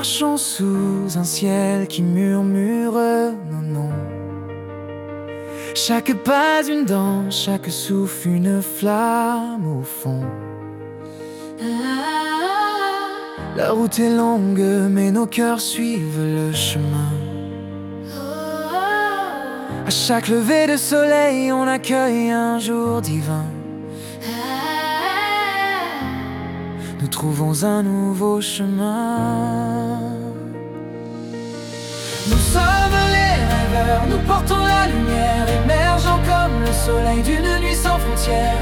marchons sous un ciel qui murmure nos noms. Chaque pas une danse, chaque souffle une flamme au fond. La route est longue, mais nos cœurs suivent le chemin. À chaque lever de soleil, on accueille un jour divin. Nous trouvons un nouveau chemin. Nous sommes les rêveurs, nous portons la lumière, émergeant comme le soleil d'une nuit sans frontières.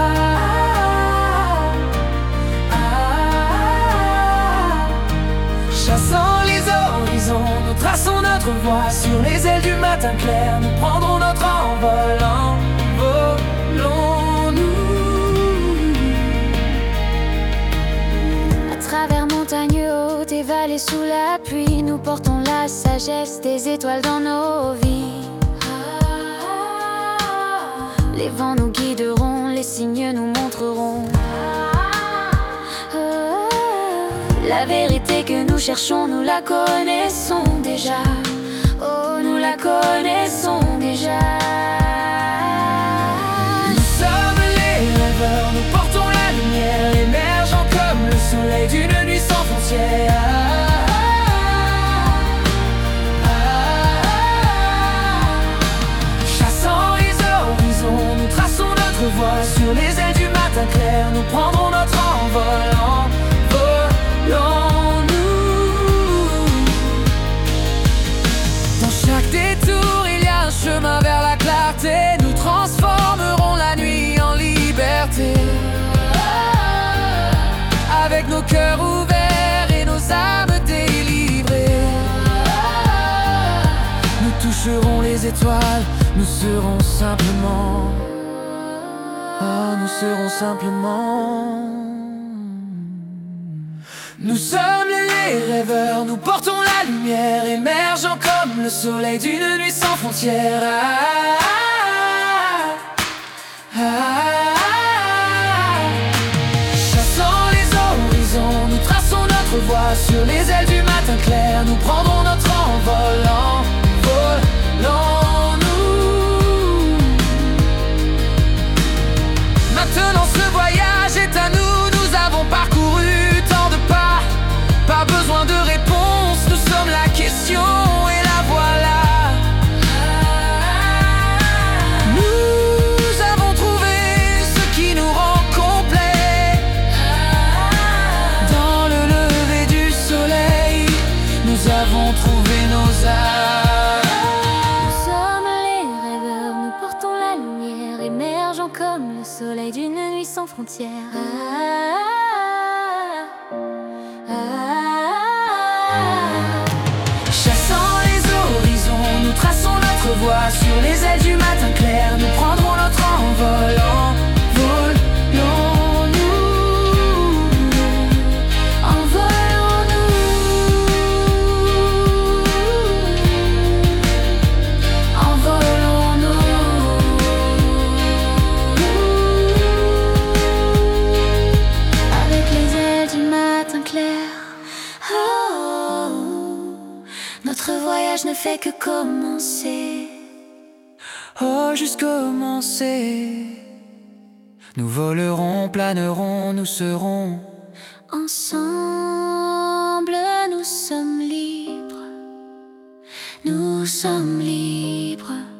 Chassant les horizons, nous traçons notre voie. Sur les ailes du matin clair, nous prendrons notre envol. Envolons-nous. À travers montagnes hautes et vallées sous la pluie, nous portons la sagesse des étoiles dans nos vies. Les vents nous guideront, les signes nous montreront la vérité que nous cherchons, nous la connaissons déjà. Oh, nous la connaissons déjà. Nous sommes les rêveurs, nous portons la lumière, émergeant comme le soleil d'une nuit sans frontières. Chassant les horizons, nous traçons notre voie. Sur les ailes du matin clair, nous prendrons notre envol. Dans chaque détour, il y a un chemin vers la clarté. Nous transformerons la nuit en liberté. Avec nos cœurs ouverts et nos âmes délivrées, nous toucherons les étoiles. Nous serons simplement, oh, nous serons simplement. Nous sommes les rêveurs, nous portons la lumière, émergeant comme le soleil d'une nuit sans frontières. Chassant les horizons, nous traçons notre voie. Sur les ailes du matin clair, nous prendrons notre envol. Envolons-nous. Maintenant ce voyage est à nous, nous avons parcouru tant de pas. Pas besoin de réponse, nous sommes la question et la voilà. Nous avons trouvé ce qui nous rend complets. Dans le lever du soleil, nous avons trouvé nos âmes. Nous sommes les rêveurs, nous portons la lumière, émergeant comme le soleil d'une nuit sans frontières. Chassant les horizons, nous traçons notre voie. Sur les ailes du matin clair, nous prendrons notre envol. Envolons-nous. Envolons-nous. Envolons-nous. Avec les ailes du matin clair. Oh, notre voyage ne fait que commencer. Oh, juste commencer. Nous volerons, planerons, nous serons Ensemble, nous sommes libres. Nous sommes libres.